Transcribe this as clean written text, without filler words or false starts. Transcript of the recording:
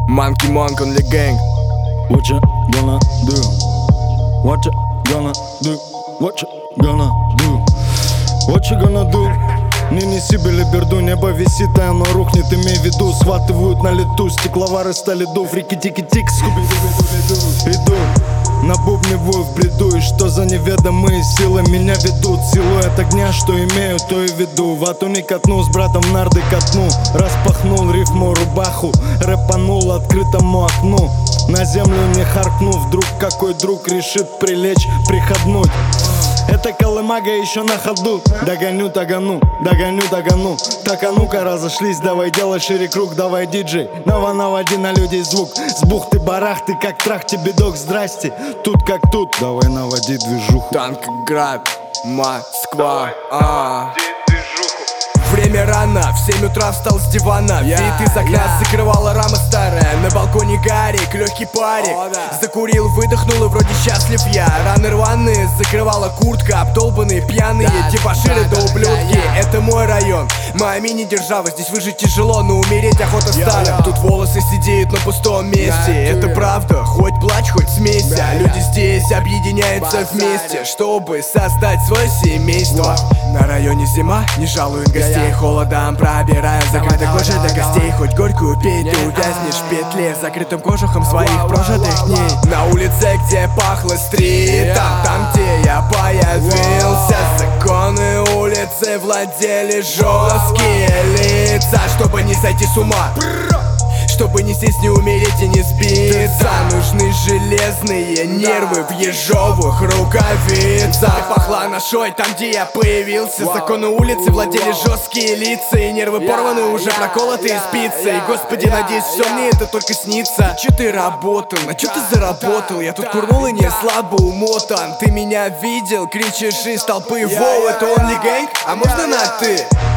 Monkey Monk only gang. What you gonna do? What you gonna do? What you gonna do? What you gonna do? Не неси белиберду, небо висит, и оно рухнет, имей в виду. Схватывают на лету, стекловары стали дув. Рики-тики-тик, скуби-дуби-дуби-ду. Иду, набубниваю в бреду. И что за неведомые силы меня ведут? Силуэт огня, что имею, то и веду. Вату не катну, с братом в нарды катну. Распахнул рифму рубаху, рэпанул открытому окну. На землю не харкну, вдруг какой друг решит прилечь, приходнуть. Это колымага еще на ходу. Догоню, тагану, догоню, тагану. Так, а ну-ка разошлись, давай делай шире круг. Давай, диджей, наводи на людей звук. С бухты-барахты, как трах тебе док, здрасте. Тут как тут, давай наводи движуху. Танкоград, Москва. Время рано, в 7 утра встал с дивана. Вид из окна закрывала рама старая. На балконе Гарик, легкий парик. Закурил, выдохнул и вроде счастлив я. Раны рваные, закрывала куртка. Обдолбанные, пьяные, дебоширы да ублюдки. Это мой район, моя мини-держава. Здесь выжить тяжело, но умереть охота старым. Тут волосы сидеют на пустом месте. Это правда, хоть плачь, хоть смейся. Люди здесь объединяются вместе, чтобы создать свое семейство. На районе зима, не жалуют гостей. Холодом пробирая закрытой кожей до костей. Хоть горькую пей, ты увязнешь в петле, закрытым кожухом своих прожитых дней. На улице, где пахло стритом, там, где я появился, законы улицы владели жесткие лица. Чтобы не сойти с ума, чтобы не сесть, не умереть и не сбиться, нужны железные нервы в ежовых рукавицах. Пахла ношой там, где я появился. Законы улицы владели жесткие лица. И нервы порваны, уже проколотые спицы. И, господи, надеюсь, все мне это только снится. Че ты работал, на че ты заработал? Я тут курнул и не слабо умотан. Ты меня видел, кричишь из толпы: воу, это only gang? А можно на ты?